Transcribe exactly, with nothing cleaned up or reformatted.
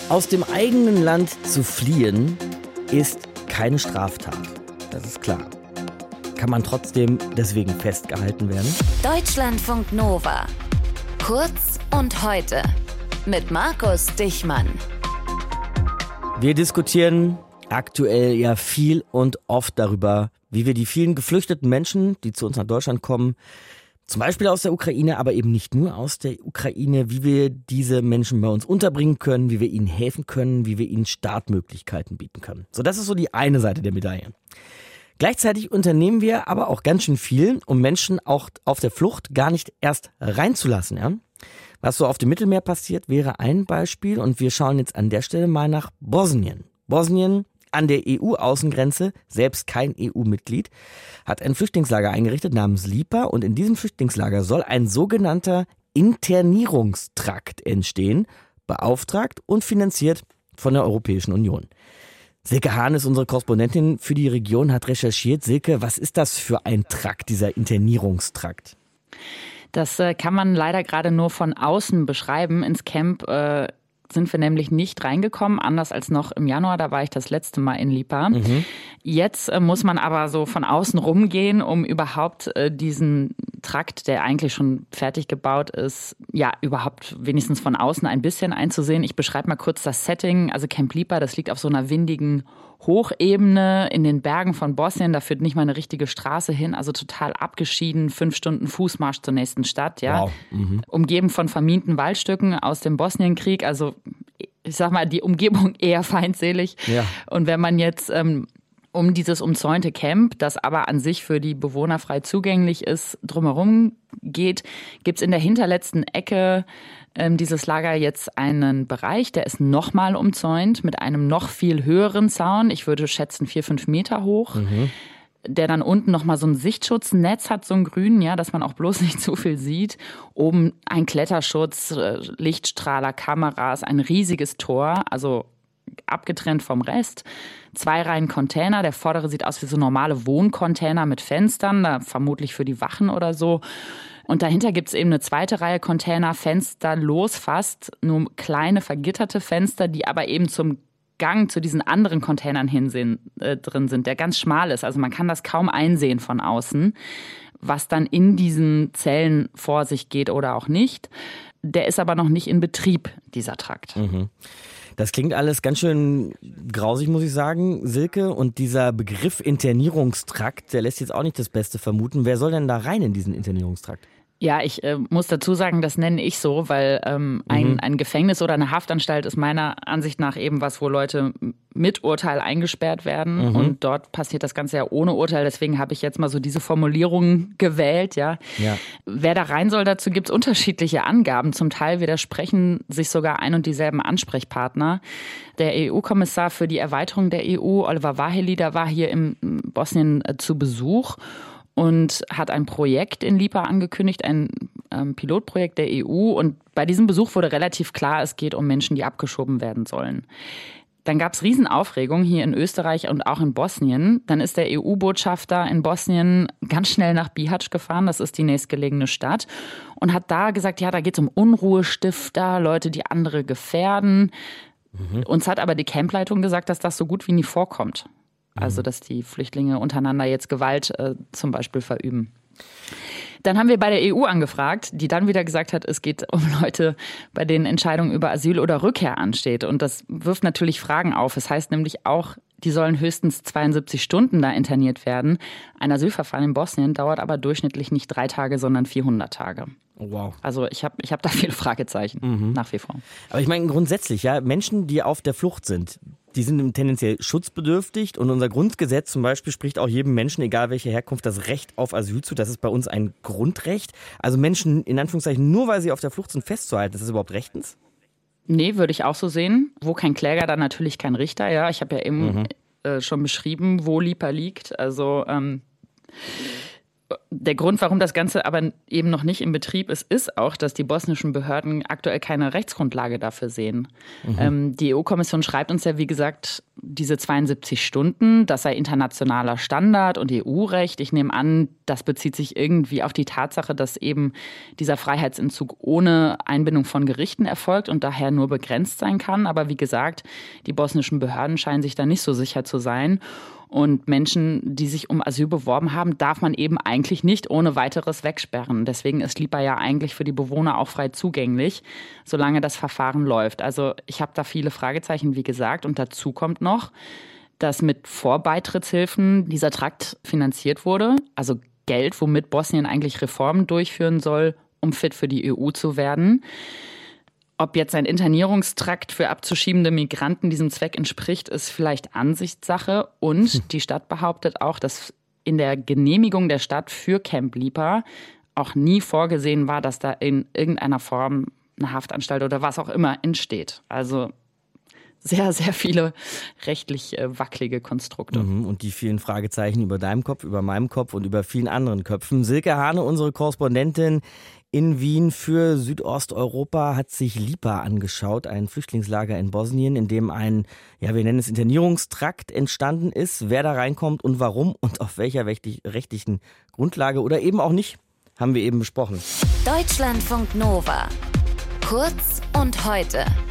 Aus dem eigenen Land zu fliehen ist keine Straftat. Das ist klar. Kann man trotzdem deswegen festgehalten werden? Deutschlandfunk Nova. Kurz und heute. Mit Markus Dichmann. Wir diskutieren aktuell ja viel und oft darüber, wie wir die vielen geflüchteten Menschen, die zu uns nach Deutschland kommen, zum Beispiel aus der Ukraine, aber eben nicht nur aus der Ukraine, wie wir diese Menschen bei uns unterbringen können, wie wir ihnen helfen können, wie wir ihnen Startmöglichkeiten bieten können. So, das ist so die eine Seite der Medaille. Gleichzeitig unternehmen wir aber auch ganz schön viel, um Menschen auch auf der Flucht gar nicht erst reinzulassen. Ja? Was so auf dem Mittelmeer passiert, wäre ein Beispiel, und wir schauen jetzt an der Stelle mal nach Bosnien. Bosnien an der E U-Außengrenze, selbst kein E U-Mitglied, hat ein Flüchtlingslager eingerichtet namens Lipa, und in diesem Flüchtlingslager soll ein sogenannter Internierungstrakt entstehen, beauftragt und finanziert von der Europäischen Union. Silke Hahn ist unsere Korrespondentin für die Region, hat recherchiert. Silke, was ist das für ein Trakt, dieser Internierungstrakt? Das äh, kann man leider gerade nur von außen beschreiben. Ins Camp äh, sind wir nämlich nicht reingekommen, anders als noch im Januar, da war ich das letzte Mal in Lipa. Mhm. Jetzt äh, muss man aber so von außen rumgehen, um überhaupt äh, diesen Trakt, der eigentlich schon fertig gebaut ist, ja, überhaupt wenigstens von außen ein bisschen einzusehen. Ich beschreibe mal kurz das Setting. Also Camp Lipa, das liegt auf so einer windigen Hochebene in den Bergen von Bosnien. Da führt nicht mal eine richtige Straße hin, also total abgeschieden. Fünf Stunden Fußmarsch zur nächsten Stadt, ja. Wow. Mhm. Umgeben von verminten Waldstücken aus dem Bosnienkrieg. Also ich sag mal, die Umgebung eher feindselig. Ja. Und wenn man jetzt ähm, um dieses umzäunte Camp, das aber an sich für die Bewohner frei zugänglich ist, drumherum geht, gibt's in der hinterletzten Ecke ähm, dieses Lager jetzt einen Bereich, der ist nochmal umzäunt mit einem noch viel höheren Zaun. Ich würde schätzen vier, fünf Meter hoch. Mhm. Der dann unten nochmal so ein Sichtschutznetz hat, so ein grün, ja, dass man auch bloß nicht so viel sieht. Oben ein Kletterschutz, Lichtstrahler, Kameras, ein riesiges Tor, also abgetrennt vom Rest. Zwei Reihen Container, der vordere sieht aus wie so normale Wohncontainer mit Fenstern, da vermutlich für die Wachen oder so. Und dahinter gibt's eben eine zweite Reihe Container, fensterlos fast, nur kleine vergitterte Fenster, die aber eben zum Gang zu diesen anderen Containern hinsehen, äh, drin sind, der ganz schmal ist. Also man kann das kaum einsehen von außen, was dann in diesen Zellen vor sich geht oder auch nicht. Der ist aber noch nicht in Betrieb, dieser Trakt. Mhm. Das klingt alles ganz schön grausig, muss ich sagen, Silke. Und dieser Begriff Internierungstrakt, der lässt jetzt auch nicht das Beste vermuten. Wer soll denn da rein in diesen Internierungstrakt? Ja, ich äh, muss dazu sagen, das nenne ich so, weil ähm, ein, mhm. ein Gefängnis oder eine Haftanstalt ist meiner Ansicht nach eben was, wo Leute mit Urteil eingesperrt werden. Mhm. Und dort passiert das Ganze ja ohne Urteil. Deswegen habe ich jetzt mal so diese Formulierung gewählt. Ja. Ja. Wer da rein soll, dazu gibt es unterschiedliche Angaben. Zum Teil widersprechen sich sogar ein und dieselben Ansprechpartner. Der E U-Kommissar für die Erweiterung der E U, Oliver Vaheli, der war hier in Bosnien äh, zu Besuch und hat ein Projekt in Lipa angekündigt, ein ähm, Pilotprojekt der E U. Und bei diesem Besuch wurde relativ klar, es geht um Menschen, die abgeschoben werden sollen. Dann gab es Riesenaufregung hier in Österreich und auch in Bosnien. Dann ist der E U-Botschafter in Bosnien ganz schnell nach Bihać gefahren, das ist die nächstgelegene Stadt, und hat da gesagt, ja, da geht es um Unruhestifter, Leute, die andere gefährden. Mhm. Uns hat aber die Campleitung gesagt, dass das so gut wie nie vorkommt. Also, dass die Flüchtlinge untereinander jetzt Gewalt äh, zum Beispiel verüben. Dann haben wir bei der E U angefragt, die dann wieder gesagt hat, es geht um Leute, bei denen Entscheidung über Asyl oder Rückkehr ansteht. Und das wirft natürlich Fragen auf. Es heißt nämlich auch, die sollen höchstens zweiundsiebzig Stunden da interniert werden. Ein Asylverfahren in Bosnien dauert aber durchschnittlich nicht drei Tage, sondern vierhundert Tage. Oh, wow. Also ich habe ich hab da viele Fragezeichen, mhm. nach wie vor. Aber ich meine grundsätzlich, ja, Menschen, die auf der Flucht sind, die sind tendenziell schutzbedürftig, und unser Grundgesetz zum Beispiel spricht auch jedem Menschen, egal welche Herkunft, das Recht auf Asyl zu. Das ist bei uns ein Grundrecht. Also Menschen, in Anführungszeichen, nur weil sie auf der Flucht sind, festzuhalten, ist das überhaupt rechtens? Nee, würde ich auch so sehen. Wo kein Kläger, dann natürlich kein Richter. Ja, ich habe ja eben mhm. äh, schon beschrieben, wo Lipa liegt. Also ähm, der Grund, warum das Ganze aber eben noch nicht in Betrieb ist, ist auch, dass die bosnischen Behörden aktuell keine Rechtsgrundlage dafür sehen. Mhm. Ähm, die E U-Kommission schreibt uns ja, wie gesagt, diese zweiundsiebzig Stunden, das sei internationaler Standard und E U-Recht. Ich nehme an, das bezieht sich irgendwie auf die Tatsache, dass eben dieser Freiheitsentzug ohne Einbindung von Gerichten erfolgt und daher nur begrenzt sein kann. Aber wie gesagt, die bosnischen Behörden scheinen sich da nicht so sicher zu sein. Und Menschen, die sich um Asyl beworben haben, darf man eben eigentlich nicht ohne weiteres wegsperren. Deswegen ist Lipa ja eigentlich für die Bewohner auch frei zugänglich, solange das Verfahren läuft. Also ich habe da viele Fragezeichen, wie gesagt. Und dazu kommt noch, dass mit Vorbeitrittshilfen dieser Trakt finanziert wurde. Also Geld, womit Bosnien eigentlich Reformen durchführen soll, um fit für die E U zu werden. Ob jetzt ein Internierungstrakt für abzuschiebende Migranten diesem Zweck entspricht, ist vielleicht Ansichtssache. Und die Stadt behauptet auch, dass in der Genehmigung der Stadt für Camp Lipa auch nie vorgesehen war, dass da in irgendeiner Form eine Haftanstalt oder was auch immer entsteht. Also sehr, sehr viele rechtlich wackelige Konstrukte. Und die vielen Fragezeichen über deinem Kopf, über meinem Kopf und über vielen anderen Köpfen. Silke Hane, unsere Korrespondentin in Wien für Südosteuropa, hat sich Lipa angeschaut, ein Flüchtlingslager in Bosnien, in dem ein, ja, wir nennen es Internierungstrakt entstanden ist. Wer da reinkommt und warum und auf welcher rechtlichen Grundlage oder eben auch nicht, haben wir eben besprochen. Deutschlandfunk Nova. Kurz und heute.